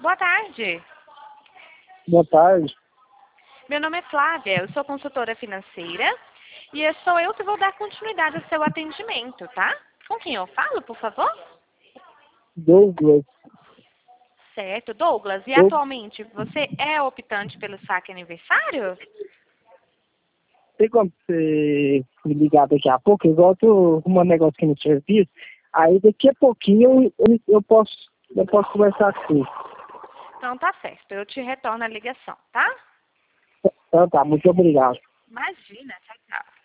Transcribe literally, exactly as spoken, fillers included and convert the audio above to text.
Boa tarde. Boa tarde. Meu nome é Flávia, eu sou consultora financeira e é sou eu que vou dar continuidade ao seu atendimento, tá? Com quem eu falo, por favor? Douglas. Certo. Douglas, e Doug- atualmente você é optante pelo saque aniversário? Tem como você me ligar daqui a pouco? Igual eu tô arrumando um negócio aqui no serviço. Aí daqui a pouquinho eu, eu, eu posso, eu posso conversar com você. Então tá certo, eu te retorno a ligação, tá? Então tá, muito obrigado. Imagina, tchau, tchau.